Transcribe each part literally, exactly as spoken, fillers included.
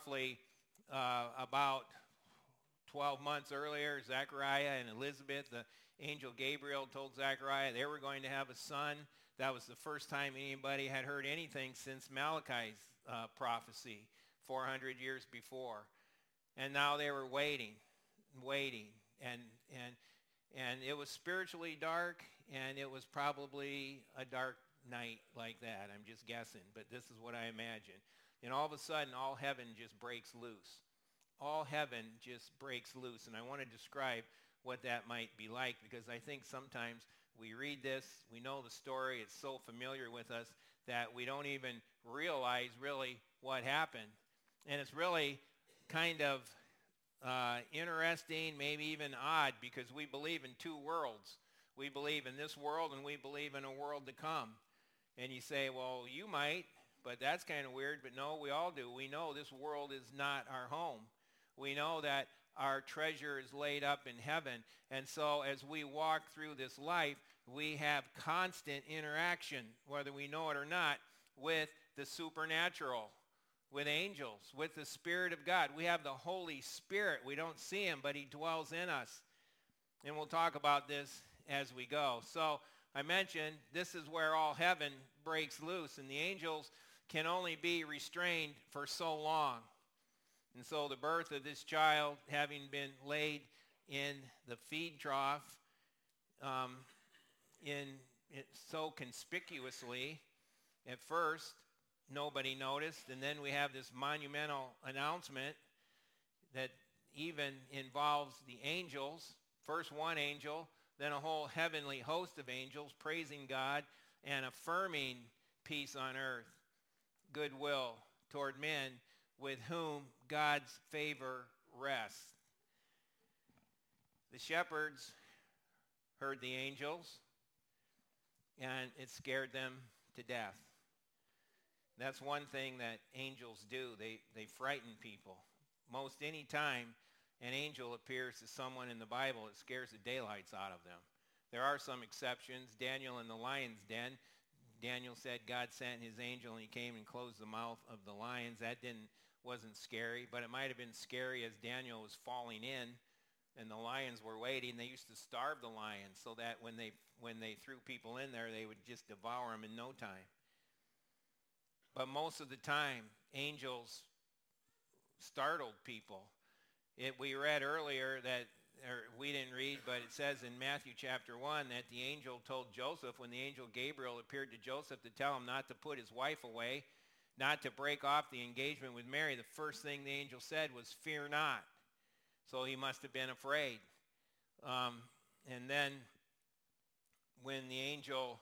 roughly uh, about twelve months earlier, Zechariah and Elizabeth, the angel Gabriel told Zechariah they were going to have a son. That was the first time anybody had heard anything since Malachi's uh, prophecy four hundred years before. And now they were waiting, waiting. And, and, and it was spiritually dark, and it was probably a dark night like that. I'm just guessing, but this is what I imagine. And all of a sudden, all heaven just breaks loose. All heaven just breaks loose. And I want to describe what that might be like, because I think sometimes we read this, we know the story, it's so familiar with us that we don't even realize really what happened. And it's really kind of uh, interesting, maybe even odd, because we believe in two worlds. We believe in this world, and we believe in a world to come. And you say, well, you might, but that's kind of weird. But no, we all do. We know this world is not our home. We know that our treasure is laid up in heaven. And so as we walk through this life, we have constant interaction, whether we know it or not, with the supernatural, with angels, with the Spirit of God. We have the Holy Spirit. We don't see him, but he dwells in us. And we'll talk about this as we go. So I mentioned this is where all heaven breaks loose, and the angels can only be restrained for so long. And so the birth of this child, having been laid in the feed trough um, in it so conspicuously, at first nobody noticed, and then we have this monumental announcement that even involves the angels, first one angel, then a whole heavenly host of angels praising God and affirming peace on earth, goodwill toward men with whom God's favor rests. The shepherds heard the angels, and it scared them to death. That's one thing that angels do. They, they frighten people. Most any time an angel appears to someone in the Bible, it scares the daylights out of them. There are some exceptions. Daniel in the lion's den, Daniel said God sent his angel and he came and closed the mouth of the lions. That didn't wasn't scary, but it might have been scary as Daniel was falling in and the lions were waiting. They used to starve the lions so that when they when they threw people in there, they would just devour them in no time. But most of the time, angels startled people. It, we read earlier that, or we didn't read, but it says in Matthew chapter one that the angel told Joseph, when the angel Gabriel appeared to Joseph to tell him not to put his wife away, not to break off the engagement with Mary, the first thing the angel said was, "Fear not." So he must have been afraid. Um, and then when the angel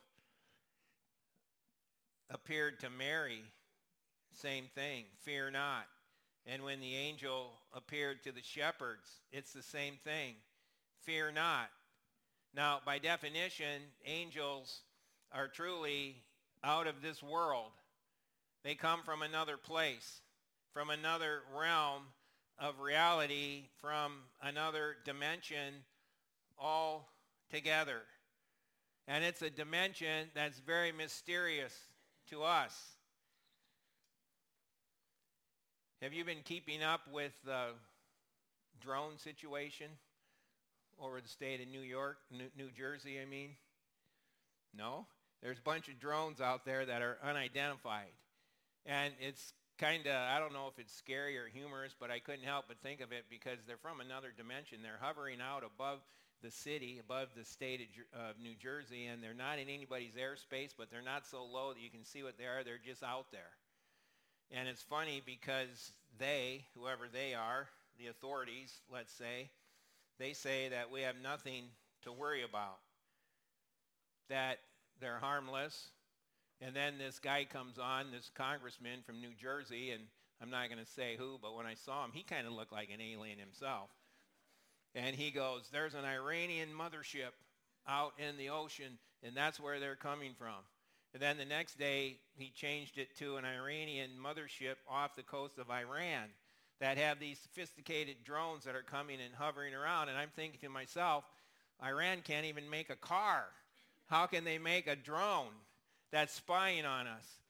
appeared to Mary, same thing, "Fear not." And when the angel appeared to the shepherds, it's the same thing, "Fear not." Now, by definition, angels are truly out of this world. They come from another place, from another realm of reality, from another dimension altogether. And it's a dimension that's very mysterious to us. Have you been keeping up with the drone situation over the state of New York, New, New Jersey, I mean? No? There's a bunch of drones out there that are unidentified. And it's kind of, I don't know if it's scary or humorous, but I couldn't help but think of it because they're from another dimension. They're hovering out above the city, above the state of, of New Jersey, and they're not in anybody's airspace, but they're not so low that you can see what they are. They're just out there. And it's funny because they, whoever they are, the authorities, let's say, they say that we have nothing to worry about, that they're harmless. And then this guy comes on, this congressman from New Jersey, and I'm not going to say who, but when I saw him, he kind of looked like an alien himself. And he goes, "There's an Iranian mothership out in the ocean, and that's where they're coming from." And then the next day, he changed it to an Iranian mothership off the coast of Iran that have these sophisticated drones that are coming and hovering around. And I'm thinking to myself, Iran can't even make a car. How can they make a drone that's spying on us?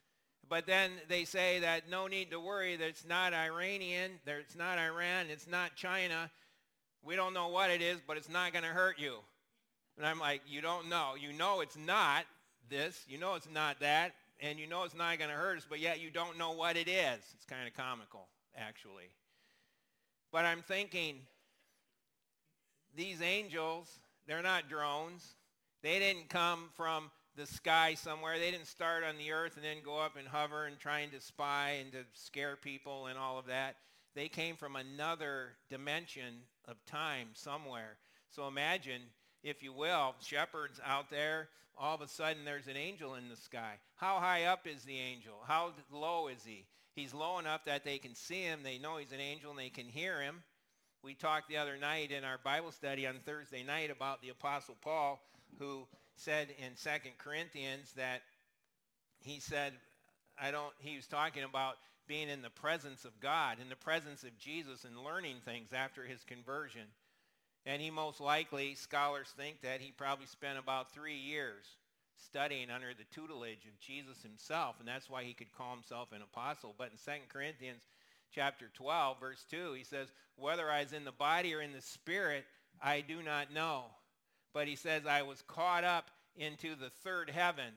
But then they say that no need to worry, that it's not Iranian, that it's not Iran, it's not China. We don't know what it is, but it's not going to hurt you. And I'm like, you don't know. You know it's not this. You know it's not that. And you know it's not going to hurt us, but yet you don't know what it is. It's kind of comical, actually. But I'm thinking, these angels, they're not drones. They didn't come from the sky somewhere. They didn't start on the earth and then go up and hover and trying to spy and to scare people and all of that. They came from another dimension of time somewhere. So imagine, if you will, shepherds out there, all of a sudden there's an angel in the sky. How high up is the angel? How low is he? He's low enough that they can see him. They know he's an angel and they can hear him. We talked the other night in our Bible study on Thursday night about the Apostle Paul, who said in Second Corinthians that he said, I don't, he was talking about being in the presence of God, in the presence of Jesus, and learning things after his conversion. And he most likely, scholars think that he probably spent about three years studying under the tutelage of Jesus himself, and that's why he could call himself an apostle. But in Second Corinthians chapter twelve, verse two, he says, whether I was in the body or in the spirit, I do not know. But he says, I was caught up into the third heaven.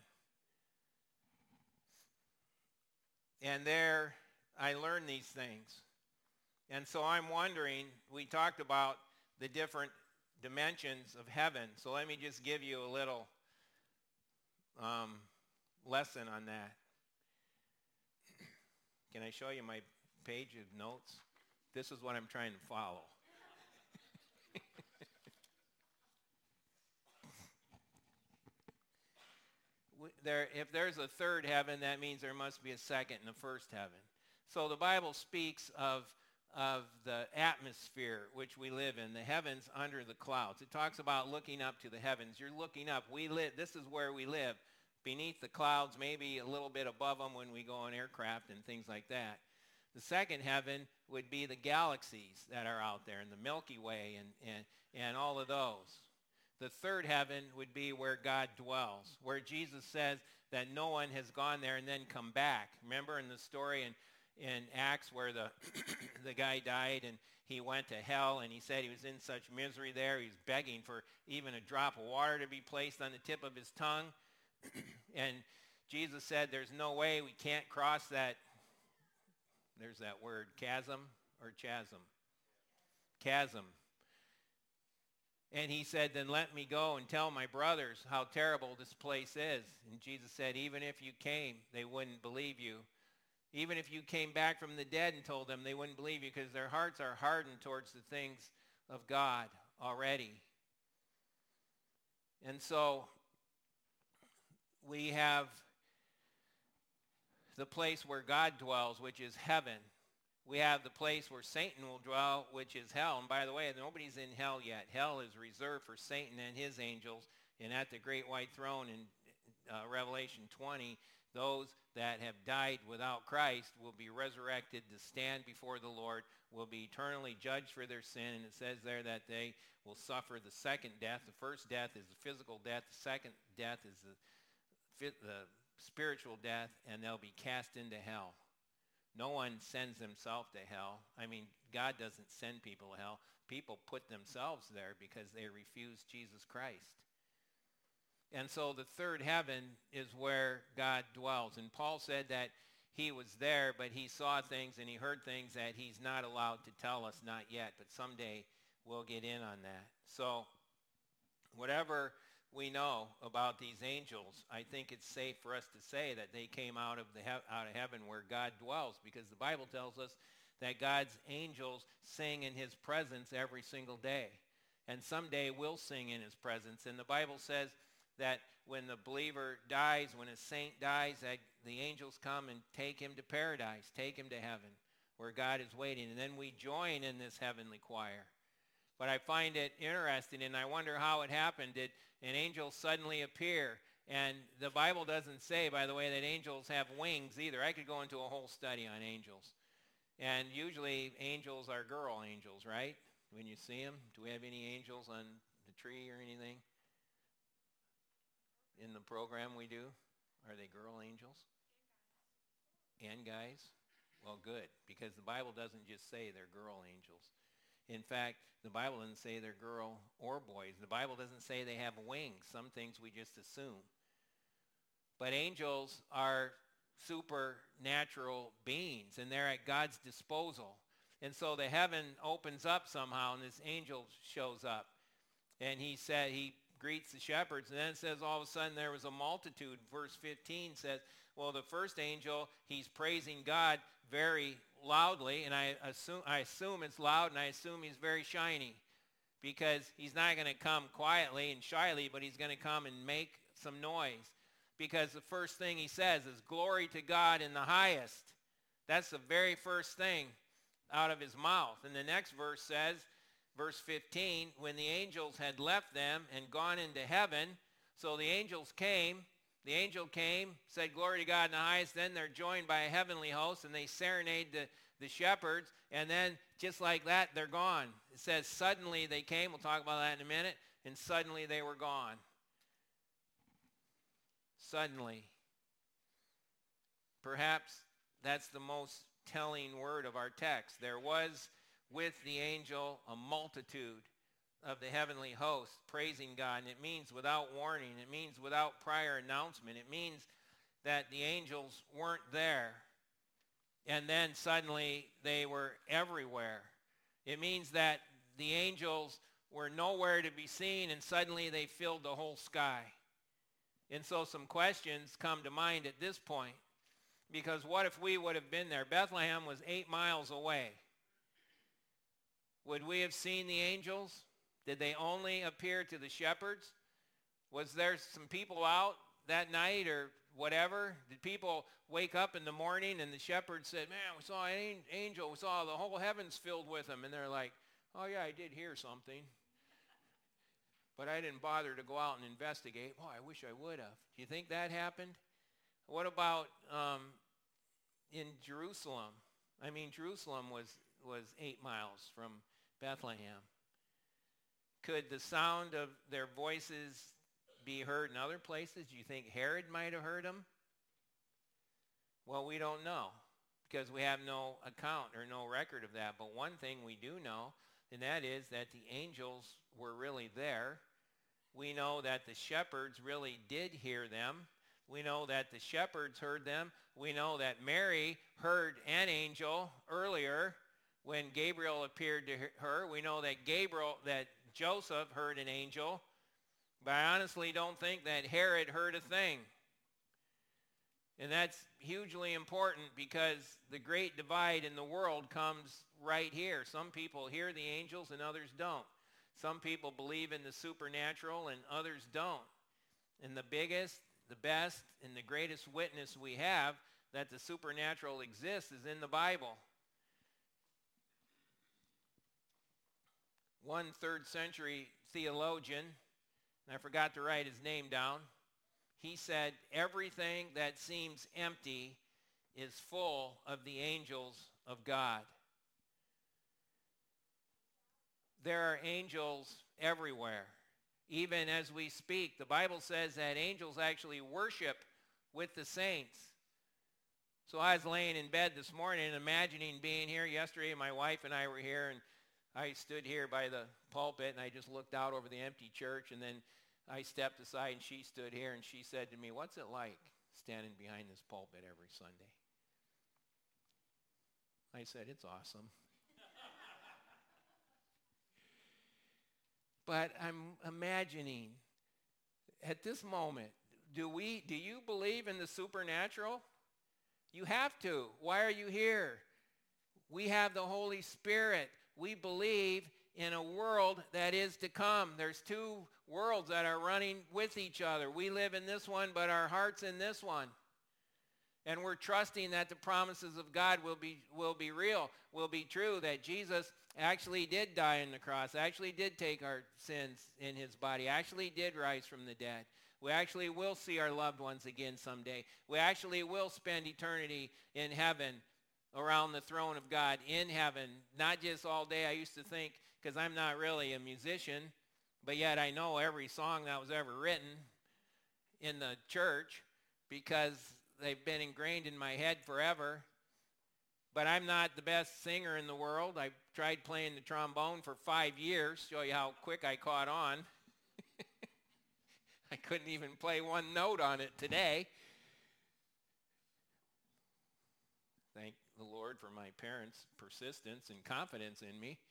And there I learned these things. And so I'm wondering, we talked about the different dimensions of heaven. So let me just give you a little um, lesson on that. Can I show you my page of notes? This is what I'm trying to follow. There, if there's a third heaven, that means there must be a second and a first heaven. So the Bible speaks of, of the atmosphere which we live in, the heavens under the clouds. It talks about looking up to the heavens. You're looking up. We live. This is where we live, beneath the clouds, maybe a little bit above them when we go on aircraft and things like that. The second heaven would be the galaxies that are out there, and the Milky Way, and, and, and all of those. The third heaven would be where God dwells, where Jesus says that no one has gone there and then come back. Remember in the story in, in Acts where the, the guy died and he went to hell, and he said he was in such misery there, he was begging for even a drop of water to be placed on the tip of his tongue. And Jesus said there's no way, we can't cross that, there's that word, chasm or chasm? Chasm. And he said, then let me go and tell my brothers how terrible this place is. And Jesus said, even if you came, they wouldn't believe you. Even if you came back from the dead and told them, they wouldn't believe you, because their hearts are hardened towards the things of God already. And so we have the place where God dwells, which is heaven. We have the place where Satan will dwell, which is hell. And by the way, nobody's in hell yet. Hell is reserved for Satan and his angels. And at the great white throne in uh, Revelation twenty, those that have died without Christ will be resurrected to stand before the Lord, will be eternally judged for their sin. And it says there that they will suffer the second death. The first death is the physical death. The second death is the, the spiritual death, and they'll be cast into hell. No one sends himself to hell. I mean, God doesn't send people to hell. People put themselves there because they refuse Jesus Christ. And so the third heaven is where God dwells. And Paul said that he was there, but he saw things and he heard things that he's not allowed to tell us, not yet. But someday we'll get in on that. So whatever we know about these angels, I think it's safe for us to say that they came out of the he- out of heaven where God dwells, because the Bible tells us that God's angels sing in his presence every single day. And someday we'll sing in his presence. And the Bible says that when the believer dies, when a saint dies, that the angels come and take him to paradise, take him to heaven, where God is waiting. And then we join in this heavenly choir. But I find it interesting, and I wonder how it happened. Did an angel suddenly appear? And the Bible doesn't say, by the way, that angels have wings either. I could go into a whole study on angels. And usually angels are girl angels, right? When you see them. Do we have any angels on the tree or anything? In the program we do? Are they girl angels? And guys? Well, good, because the Bible doesn't just say they're girl angels. In fact, the Bible doesn't say they're girl or boys. The Bible doesn't say they have wings. Some things we just assume. But angels are supernatural beings, and they're at God's disposal. And so the heaven opens up somehow, and this angel shows up. And he said, he greets the shepherds, and then it says all of a sudden there was a multitude. Verse fifteen says, well, the first angel, he's praising God very loudly, and I assume, I assume it's loud, and I assume he's very shiny, because he's not going to come quietly and shyly, but he's going to come and make some noise, because the first thing he says is, glory to God in the highest. That's the very first thing out of his mouth. And the next verse says, verse fifteen, when the angels had left them and gone into heaven, so the angels came, the angel came, said, glory to God in the highest. Then they're joined by a heavenly host, and they serenade the, the shepherds. And then, just like that, they're gone. It says, suddenly they came. We'll talk about that in a minute. And suddenly they were gone. Suddenly. Perhaps that's the most telling word of our text. There was with the angel a multitude of the heavenly host praising God. And it means without warning. It means without prior announcement. It means that the angels weren't there, and then suddenly they were everywhere. It means that the angels were nowhere to be seen, and suddenly they filled the whole sky. And so some questions come to mind at this point, because what if we would have been there? Bethlehem was eight miles away. Would we have seen the angels? Did they only appear to the shepherds? Was there some people out that night or whatever? Did people wake up in the morning and the shepherds said, man, we saw an angel. We saw the whole heavens filled with them. And they're like, oh yeah, I did hear something. But I didn't bother to go out and investigate. Oh, I wish I would have. Do you think that happened? What about um, in Jerusalem? I mean, Jerusalem was, was eight miles from Bethlehem. Could the sound of their voices be heard in other places? Do you think Herod might have heard them? Well, we don't know, because we have no account or no record of that. But one thing we do know, and that is that the angels were really there. We know that the shepherds really did hear them. We know that the shepherds heard them. We know that Mary heard an angel earlier when Gabriel appeared to her. We know that Gabriel, that Joseph heard an angel, but I honestly don't think that Herod heard a thing. And that's hugely important, because the great divide in the world comes right here. Some people hear the angels and others don't. Some people believe in the supernatural and others don't. And the biggest, the best, and the greatest witness we have that the supernatural exists is in the Bible. One third century theologian, and I forgot to write his name down, he said, everything that seems empty is full of the angels of God. There are angels everywhere. Even as we speak, the Bible says that angels actually worship with the saints. So I was laying in bed this morning imagining being here. Yesterday my wife and I were here, and I stood here by the pulpit, and I just looked out over the empty church, and then I stepped aside, and she stood here, and she said to me, what's it like standing behind this pulpit every Sunday? I said, it's awesome. But I'm imagining, at this moment, do we, do you believe in the supernatural? You have to. Why are you here? We have the Holy Spirit. We believe in a world that is to come. There's two worlds that are running with each other. We live in this one, but our heart's in this one. And we're trusting that the promises of God will be, will be real, will be true, that Jesus actually did die on the cross, actually did take our sins in his body, actually did rise from the dead. We actually will see our loved ones again someday. We actually will spend eternity in heaven, around the throne of God, in heaven, not just all day. I used to think, because I'm not really a musician, but yet I know every song that was ever written in the church, because they've been ingrained in my head forever. But I'm not the best singer in the world. I tried playing the trombone for five years, show you how quick I caught on. I couldn't even play one note on it today. Thank the Lord for my parents' persistence and confidence in me.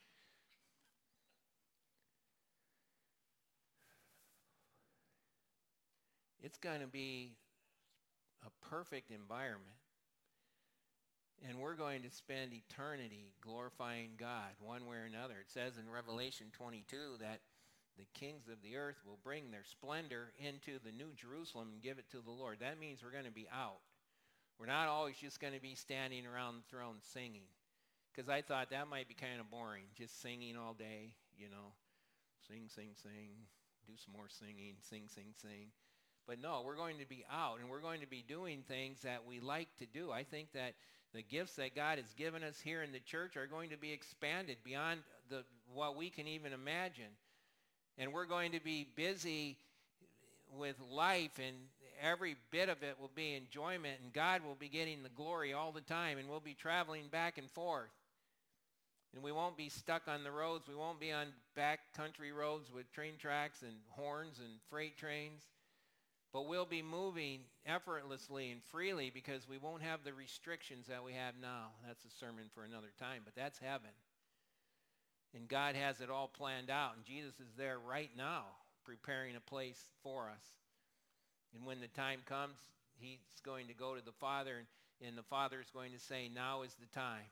It's going to be a perfect environment. And we're going to spend eternity glorifying God one way or another. It says in Revelation twenty-two that the kings of the earth will bring their splendor into the new Jerusalem and give it to the Lord. That means we're going to be out. We're not always just going to be standing around the throne singing. Because I thought that might be kind of boring, just singing all day, you know. Sing, sing, sing, do some more singing, sing, sing, sing. But no, we're going to be out, and we're going to be doing things that we like to do. I think that the gifts that God has given us here in the church are going to be expanded beyond the what we can even imagine. And we're going to be busy with life, and every bit of it will be enjoyment, and God will be getting the glory all the time, and we'll be traveling back and forth. And we won't be stuck on the roads. We won't be on back country roads with train tracks and horns and freight trains. But we'll be moving effortlessly and freely because we won't have the restrictions that we have now. That's a sermon for another time, but that's heaven. And God has it all planned out, and Jesus is there right now preparing a place for us. And when the time comes, he's going to go to the Father, and, and the Father is going to say, now is the time.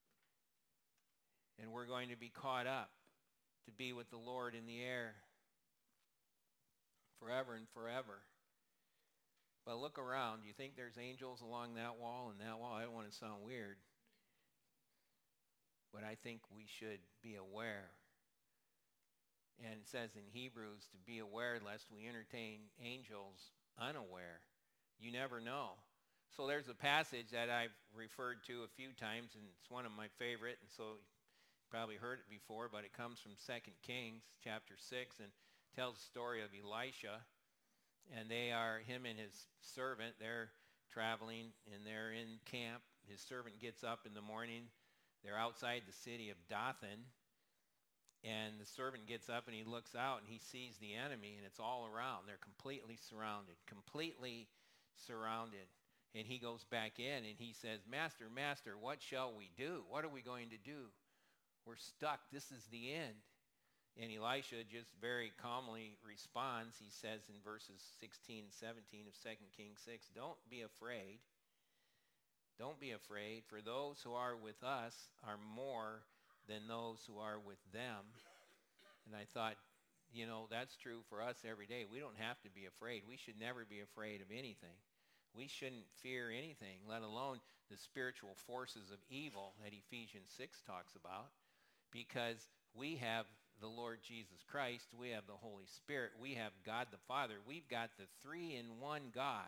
And we're going to be caught up to be with the Lord in the air forever and forever. But look around. Do you think there's angels along that wall and that wall? I don't want to sound weird. But I think we should be aware. And it says in Hebrews to be aware lest we entertain angels unaware. You never know. So there's a passage that I've referred to a few times, and it's one of my favorite, and so you've probably heard it before, but it comes from Second Kings chapter six and tells the story of Elisha. And they are, him and his servant, they're traveling, and they're in camp. His servant gets up in the morning. They're outside the city of Dothan. And the servant gets up, and he looks out, and he sees the enemy, and it's all around. They're completely surrounded, completely surrounded. And he goes back in, and he says, Master, Master, what shall we do? What are we going to do? We're stuck. This is the end. And Elisha just very calmly responds. He says in verses sixteen and seventeen of Second Kings six, don't be afraid. Don't be afraid, for those who are with us are more than those who are with them. And I thought, you know, that's true for us every day. We don't have to be afraid. We should never be afraid of anything. We shouldn't fear anything, let alone the spiritual forces of evil that Ephesians six talks about, because we have the Lord Jesus Christ, we have the Holy Spirit, we have God the Father. We've got the three-in-one God.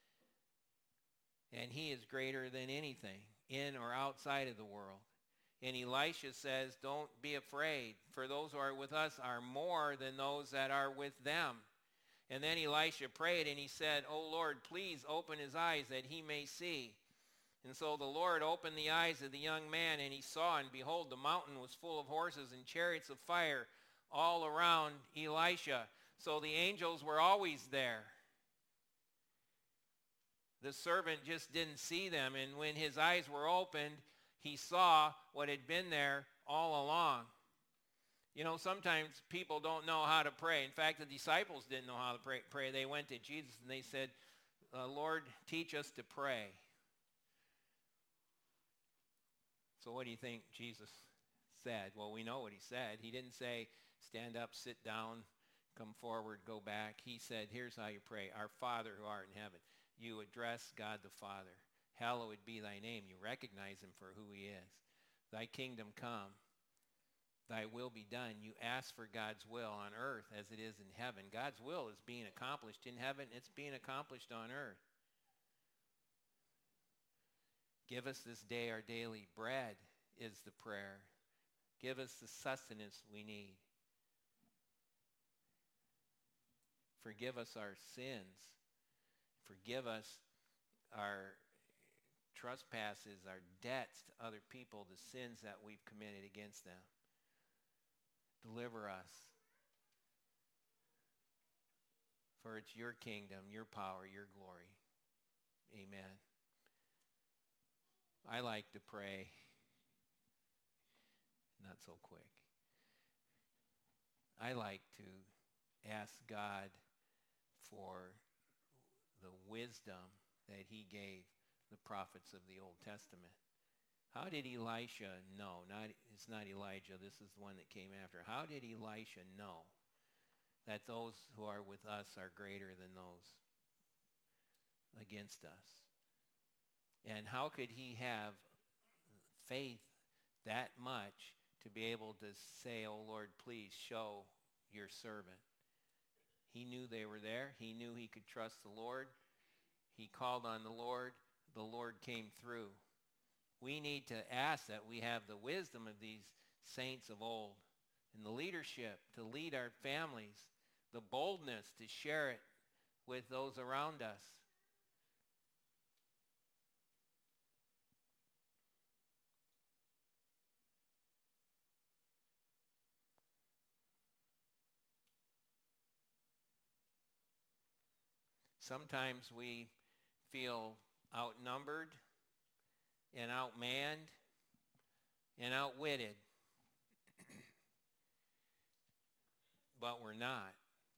And he is greater than anything in or outside of the world. And Elisha says, don't be afraid, for those who are with us are more than those that are with them. And then Elisha prayed, and he said, oh Lord, please open his eyes that he may see. And so the Lord opened the eyes of the young man, and he saw, and behold, the mountain was full of horses and chariots of fire all around Elisha. So the angels were always there. The servant just didn't see them, and when his eyes were opened, he saw what had been there all along. You know, sometimes people don't know how to pray. In fact, the disciples didn't know how to pray. pray. They went to Jesus, and they said, uh, Lord, teach us to pray. So what do you think Jesus said? Well, we know what he said. He didn't say, stand up, sit down, come forward, go back. He said, here's how you pray. Our Father who art in heaven. You address God the Father. Hallowed be thy name. You recognize him for who he is. Thy kingdom come. Thy will be done. You ask for God's will on earth as it is in heaven. God's will is being accomplished in heaven. It's being accomplished on earth. Give us this day our daily bread is the prayer. Give us the sustenance we need. Forgive us our sins. Forgive us our trespasses, our debts to other people, the sins that we've committed against them. Deliver us. For it's your kingdom, your power, your glory. Amen. I like to pray. Not so quick. I like to ask God for the wisdom that he gave the prophets of the Old Testament. How did Elisha know? Not, it's not Elijah. This is the one that came after. How did Elisha know that those who are with us are greater than those against us? And how could he have faith that much to be able to say, "Oh Lord, please show your servant"? He knew they were there. He knew he could trust the Lord. He called on the Lord. The Lord came through. We need to ask that we have the wisdom of these saints of old and the leadership to lead our families, the boldness to share it with those around us. Sometimes we feel outnumbered and outmanned and outwitted, but we're not.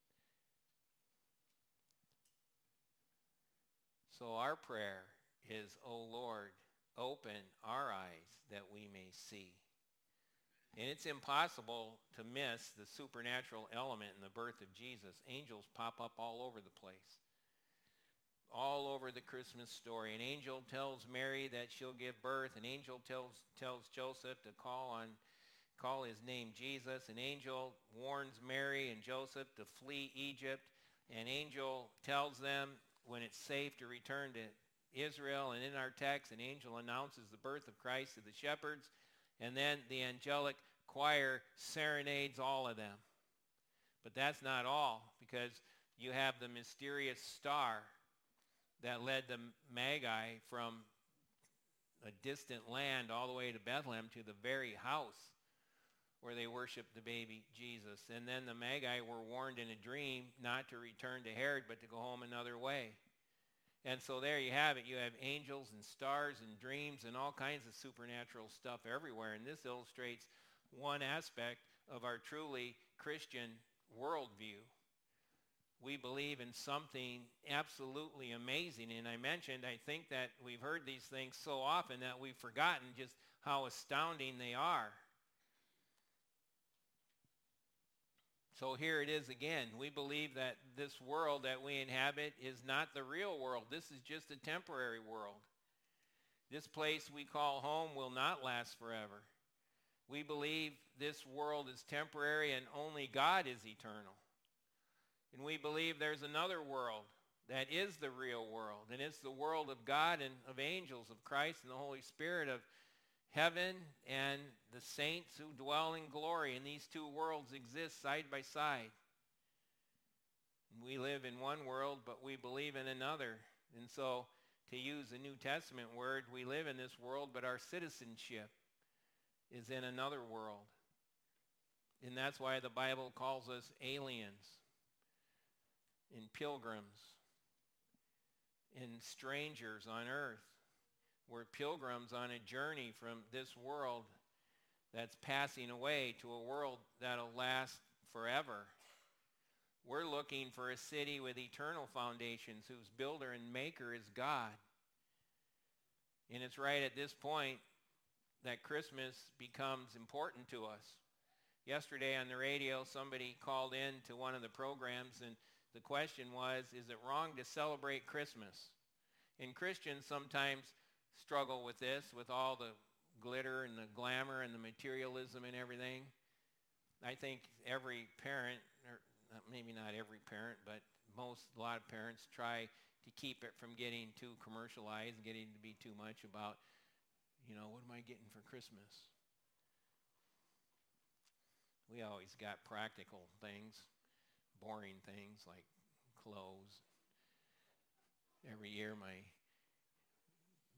So our prayer is, "O Lord, open our eyes that we may see." And it's impossible to miss the supernatural element in the birth of Jesus. Angels pop up all over the place. All over the Christmas story. An angel tells Mary that she'll give birth. An angel tells tells Joseph to call on call his name Jesus. An angel warns Mary and Joseph to flee Egypt. An angel tells them when it's safe to return to Israel. And in our text, an angel announces the birth of Christ to the shepherds. And then the angelic choir serenades all of them. But that's not all, because you have the mysterious star that led the Magi from a distant land all the way to Bethlehem to the very house where they worshiped the baby Jesus. And then the Magi were warned in a dream not to return to Herod, but to go home another way. And so there you have it. You have angels and stars and dreams and all kinds of supernatural stuff everywhere. And this illustrates one aspect of our truly Christian worldview. We believe in something absolutely amazing. And I mentioned, I think that we've heard these things so often that we've forgotten just how astounding they are. So here it is again. We believe that this world that we inhabit is not the real world. This is just a temporary world. This place we call home will not last forever. We believe this world is temporary and only God is eternal. And we believe there's another world that is the real world. And it's the world of God and of angels, of Christ and the Holy Spirit, of heaven and the saints who dwell in glory. And these two worlds exist side by side. We live in one world, but we believe in another. And so, to use a New Testament word, we live in this world, but our citizenship is in another world. And that's why the Bible calls us aliens and pilgrims and strangers on earth. We're pilgrims on a journey from this world that's passing away to a world that'll last forever. We're looking for a city with eternal foundations whose builder and maker is God. And it's right at this point that Christmas becomes important to us. Yesterday on the radio, somebody called in to one of the programs, and the question was, is it wrong to celebrate Christmas? And Christians sometimes struggle with this, with all the glitter and the glamour and the materialism and everything. I think every parent, or maybe not every parent, but most, a lot of parents try to keep it from getting too commercialized and getting to be too much about, you know, what am I getting for Christmas? We always got practical things, boring things like clothes. Every year my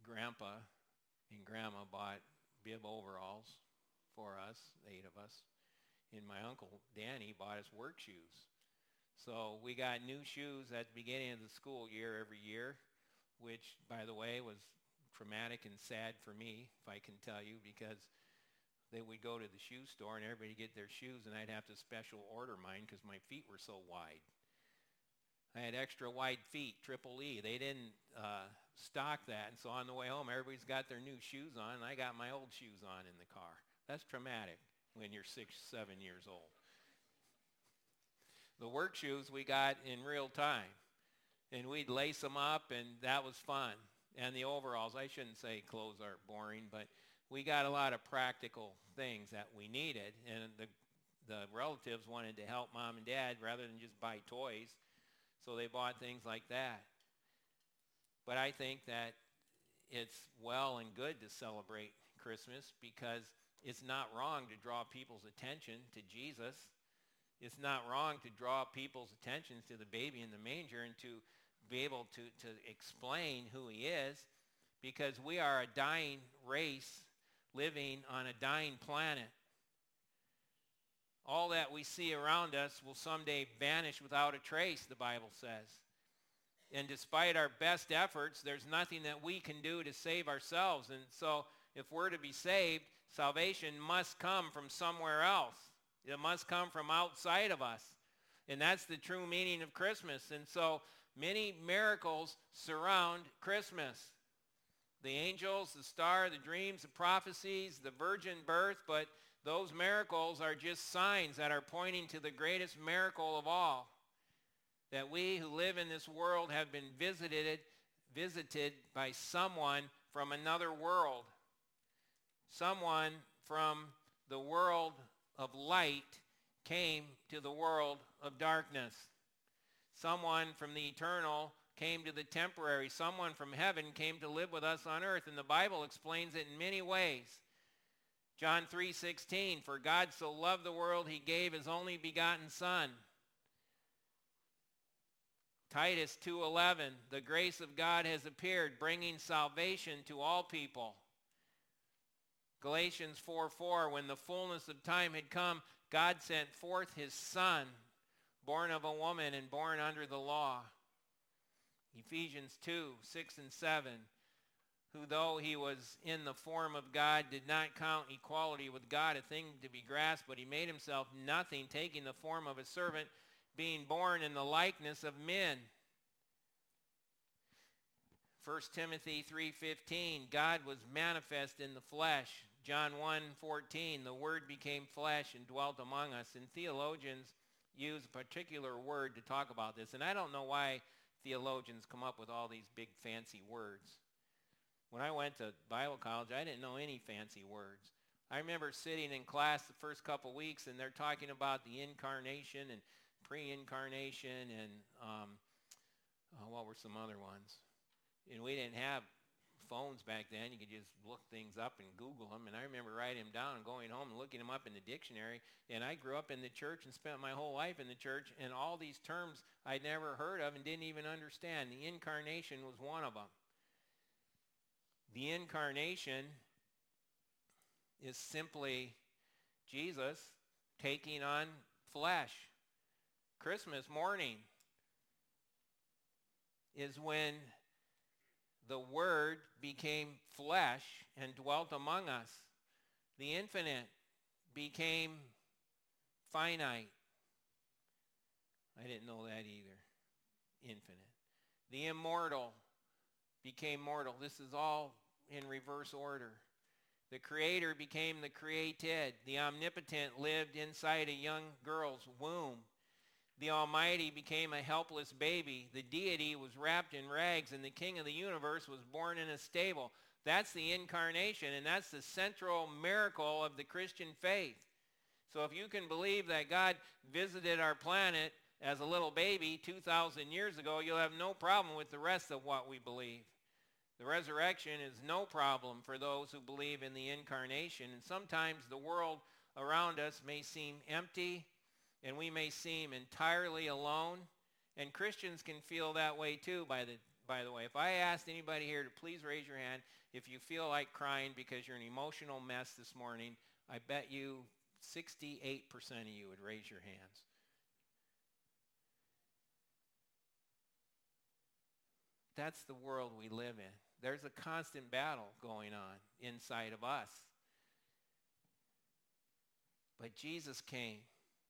Grandpa and Grandma bought bib overalls for us, eight of us. And my Uncle Danny bought us work shoes. So we got new shoes at the beginning of the school year every year, which, by the way, was traumatic and sad for me, if I can tell you, because they would go to the shoe store and everybody get their shoes, and I'd have to special order mine because my feet were so wide. I had extra wide feet, triple E. They didn't uh, stock that, and so on the way home, everybody's got their new shoes on, and I got my old shoes on in the car. That's traumatic when you're six, seven years old. The work shoes we got in real time, and we'd lace them up, and that was fun. And the overalls, I shouldn't say clothes aren't boring, but we got a lot of practical things that we needed, and the the relatives wanted to help mom and dad rather than just buy toys, so they bought things like that. But I think that it's well and good to celebrate Christmas because it's not wrong to draw people's attention to Jesus. It's not wrong to draw people's attention to the baby in the manger and to be able to, to explain who he is, because we are a dying race living on a dying planet. All that we see around us will someday vanish without a trace, the Bible says. And despite our best efforts, there's nothing that we can do to save ourselves. And so if we're to be saved, salvation must come from somewhere else. It must come from outside of us. And that's the true meaning of Christmas. And so many miracles surround Christmas. The angels, the star, the dreams, the prophecies, the virgin birth, but those miracles are just signs that are pointing to the greatest miracle of all. That we who live in this world have been visited, visited by someone from another world. Someone from the world of light came to the world of darkness. Someone from the eternal came to the temporary. Someone from heaven came to live with us on earth. And the Bible explains it in many ways. John three sixteen, for God so loved the world, he gave his only begotten Son. Titus two eleven, the grace of God has appeared, bringing salvation to all people. Galatians four four, when the fullness of time had come, God sent forth his Son, born of a woman and born under the law. Ephesians two six and seven, who though he was in the form of God, did not count equality with God a thing to be grasped, but he made himself nothing, taking the form of a servant, being born in the likeness of men. First Timothy three fifteen, God was manifest in the flesh. John one fourteen, the Word became flesh and dwelt among us. And theologians use a particular word to talk about this. And I don't know why theologians come up with all these big fancy words. When I went to Bible college, I didn't know any fancy words. I remember sitting in class the first couple weeks, and they're talking about the incarnation and pre-incarnation and um, oh, what were some other ones? And we didn't have phones back then. You could just look things up and Google them. And I remember writing them down and going home and looking them up in the dictionary. And I grew up in the church and spent my whole life in the church. And all these terms I'd never heard of and didn't even understand. The incarnation was one of them. The incarnation is simply Jesus taking on flesh. Christmas morning is when the Word became flesh and dwelt among us. The infinite became finite. I didn't know that either. Infinite. The immortal became mortal. This is all in reverse order. The Creator became the created. The omnipotent lived inside a young girl's womb. The Almighty became a helpless baby. The deity was wrapped in rags, and the King of the universe was born in a stable. That's the incarnation, and that's the central miracle of the Christian faith. So if you can believe that God visited our planet as a little baby two thousand years ago, you'll have no problem with the rest of what we believe. The resurrection is no problem for those who believe in the incarnation. And sometimes the world around us may seem empty, and we may seem entirely alone. And Christians can feel that way too, by the, by the way. If I asked anybody here to please raise your hand if you feel like crying because you're an emotional mess this morning, I bet you sixty-eight percent of you would raise your hands. That's the world we live in. There's a constant battle going on inside of us. But Jesus came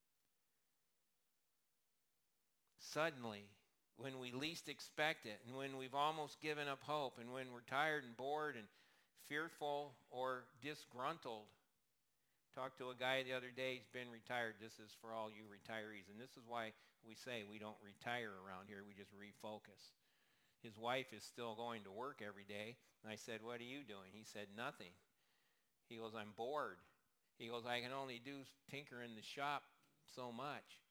suddenly, when we least expect it, and when we've almost given up hope, and when we're tired and bored and fearful or disgruntled. Talked to a guy the other day, he's been retired. This is for all you retirees, and this is why we say we don't retire around here, we just refocus. His wife is still going to work every day, and I said, what are you doing? He said, nothing. He goes, I'm bored. He goes, I can only do tinker in the shop so much.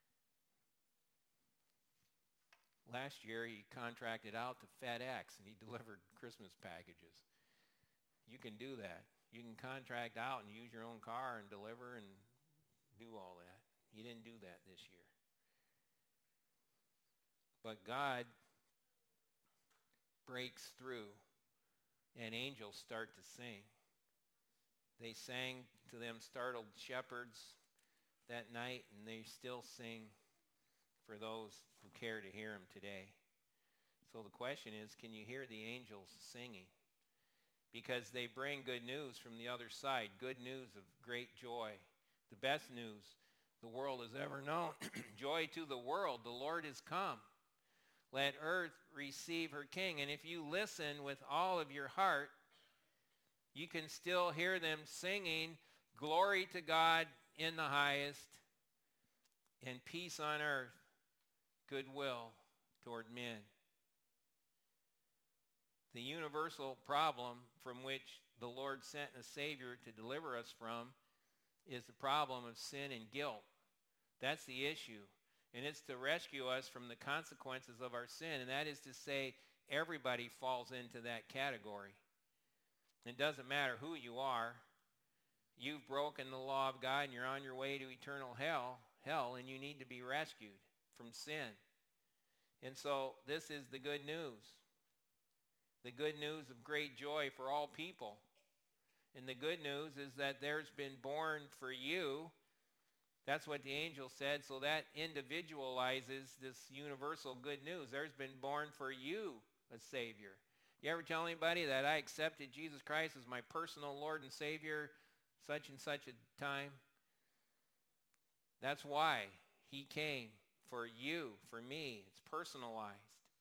Last year, he contracted out to FedEx, and he delivered Christmas packages. You can do that. You can contract out and use your own car and deliver and do all that. He didn't do that this year. But God breaks through, and angels start to sing. They sang to them startled shepherds that night, and they still sing for those who care to hear him today. So the question is, can you hear the angels singing? Because they bring good news from the other side, good news of great joy, the best news the world has ever known. Joy to the world, the Lord is come. Let earth receive her king. And if you listen with all of your heart, you can still hear them singing, glory to God in the highest, and peace on earth, goodwill toward men. The universal problem from which the Lord sent a Savior to deliver us from is the problem of sin and guilt. That's the issue. And it's to rescue us from the consequences of our sin. And that is to say, everybody falls into that category. It doesn't matter who you are. You've broken the law of God and you're on your way to eternal hell, hell, and you need to be rescued from sin. And so this is the good news. The good news of great joy for all people. And the good news is that there's been born for you. That's what the angel said. So that individualizes this universal good news. There's been born for you a Savior. You ever tell anybody that I accepted Jesus Christ as my personal Lord and Savior such and such a time? That's why he came, for you, for me. It's personalized.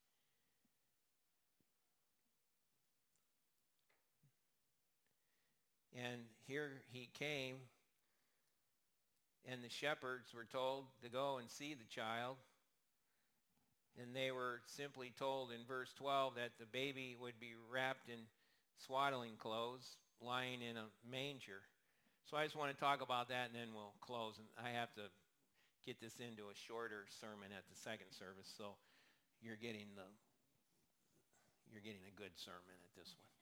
And here he came, and the shepherds were told to go and see the child. And they were simply told in verse twelve that the baby would be wrapped in swaddling clothes, lying in a manger. So I just want to talk about that, and then we'll close. And I have to get this into a shorter sermon at the second service, so you're getting the you're getting a good sermon at this one.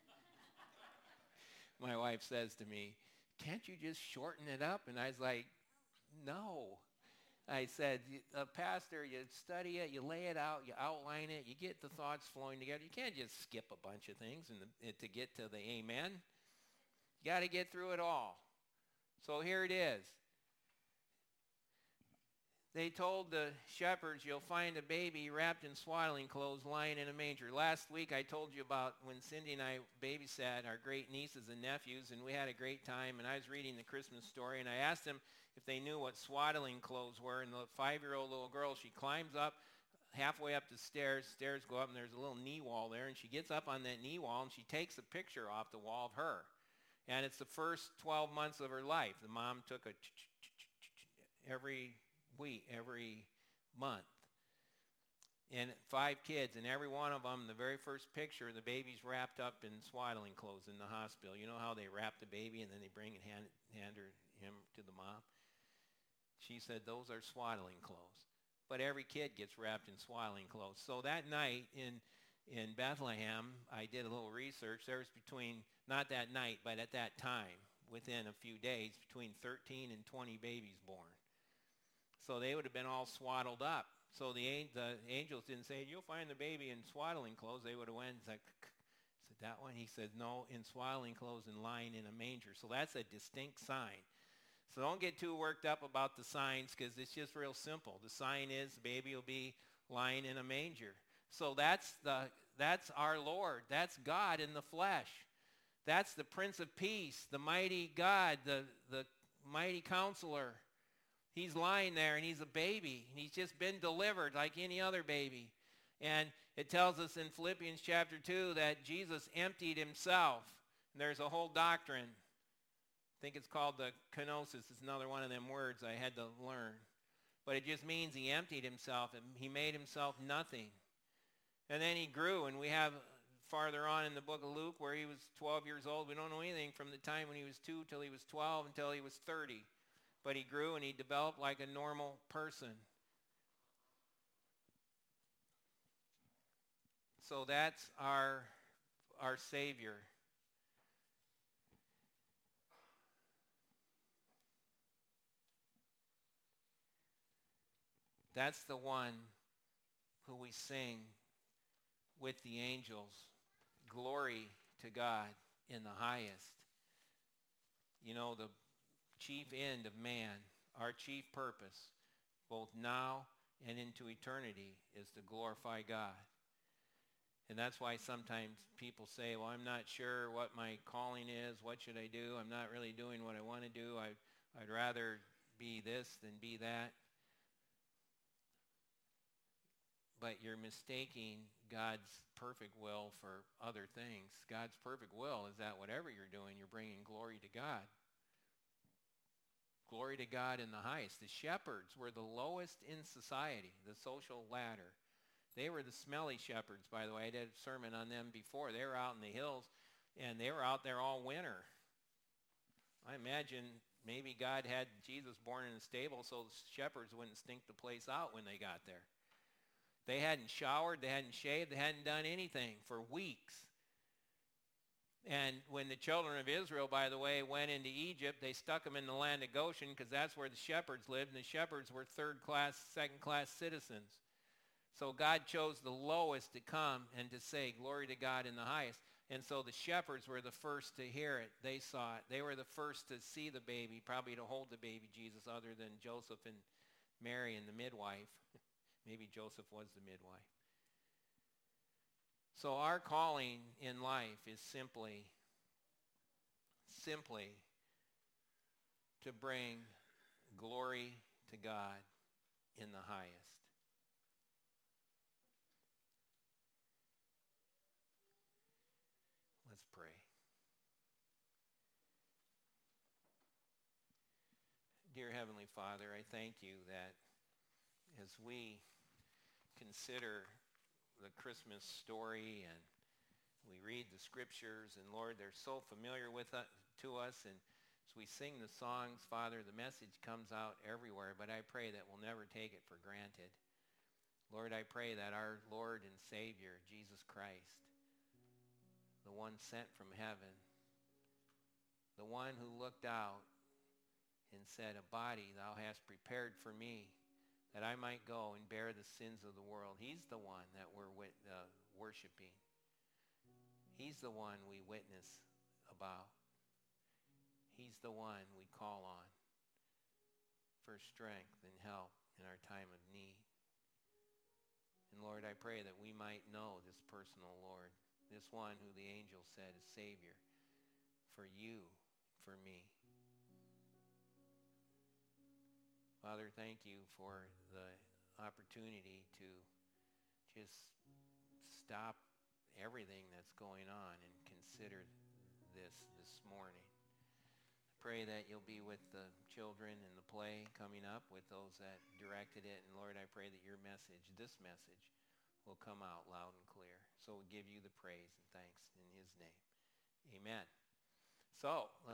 My wife says to me, can't you just shorten it up? And I was like, no. I said, a pastor, you study it, you lay it out, you outline it, you get the thoughts flowing together. You can't just skip a bunch of things and the, to get to the amen. You got to get through it all. So here it is. They told the shepherds, you'll find a baby wrapped in swaddling clothes lying in a manger. Last week I told you about when Cindy and I babysat our great nieces and nephews, and we had a great time, and I was reading the Christmas story, and I asked them if they knew what swaddling clothes were, and the five-year-old little girl, she climbs up halfway up the stairs, stairs go up, and there's a little knee wall there, and she gets up on that knee wall, and she takes a picture off the wall of her. And it's the first twelve months of her life. The mom took a every week, every month. And five kids, and every one of them, the very first picture, the baby's wrapped up in swaddling clothes in the hospital. You know how they wrap the baby and then they bring and hand, hand her, him to the mom? She said, those are swaddling clothes. But every kid gets wrapped in swaddling clothes. So that night in, in Bethlehem, I did a little research. There was between, not that night, but at that time, within a few days, between thirteen and twenty babies born. So they would have been all swaddled up. So the, the angels didn't say, you'll find the baby in swaddling clothes. They would have went and said, said that one? He said, no, in swaddling clothes and lying in a manger. So that's a distinct sign. So don't get too worked up about the signs because it's just real simple. The sign is the baby will be lying in a manger. So that's the that's our Lord. That's God in the flesh. That's the Prince of Peace, the mighty God, the, the mighty counselor. He's lying there and he's a baby. And he's just been delivered like any other baby. And it tells us in Philippians chapter two that Jesus emptied himself. And there's a whole doctrine. I think it's called the kenosis. It's another one of them words I had to learn. But it just means he emptied himself and he made himself nothing. And then he grew, and we have farther on in the book of Luke where he was twelve years old. We don't know anything from the time when he was two till he was twelve until he was thirty. But he grew and he developed like a normal person. So that's our, our Savior. That's the one who we sing with the angels. Glory to God in the highest. You know, the chief end of man, our chief purpose, both now and into eternity, is to glorify God. And that's why sometimes people say, well, I'm not sure what my calling is. What should I do? I'm not really doing what I want to do. I, I'd rather be this than be that. But you're mistaking God's perfect will for other things. God's perfect will is that whatever you're doing, you're bringing glory to God. Glory to God in the highest. The shepherds were the lowest in society, the social ladder. They were the smelly shepherds, by the way. I did a sermon on them before. They were out in the hills, and they were out there all winter. I imagine maybe God had Jesus born in a stable so the shepherds wouldn't stink the place out when they got there. They hadn't showered, they hadn't shaved, they hadn't done anything for weeks. And when the children of Israel, by the way, went into Egypt, they stuck them in the land of Goshen because that's where the shepherds lived, and the shepherds were third-class, second-class citizens. So God chose the lowest to come and to say, glory to God in the highest. And so the shepherds were the first to hear it. They saw it. They were the first to see the baby, probably to hold the baby Jesus, other than Joseph and Mary and the midwife. Maybe Joseph was the midwife. So our calling in life is simply, simply to bring glory to God in the highest. Let's pray. Dear Heavenly Father, I thank you that as we consider the Christmas story and we read the scriptures, and Lord, they're so familiar with us, to us, and as we sing the songs, Father, the message comes out everywhere, but I pray that we'll never take it for granted. Lord, I pray that our Lord and Savior, Jesus Christ, the one sent from heaven, the one who looked out and said, a body thou hast prepared for me, that I might go and bear the sins of the world. He's the one that we're wit- uh, worshiping. He's the one we witness about. He's the one we call on for strength and help in our time of need. And Lord, I pray that we might know this personal Lord, this one who the angel said is Savior for you, for me. Father, thank you for the opportunity to just stop everything that's going on and consider this this morning. I pray that you'll be with the children in the play coming up, with those that directed it. And Lord, I pray that your message, this message, will come out loud and clear. So we give you the praise and thanks in his name. Amen. So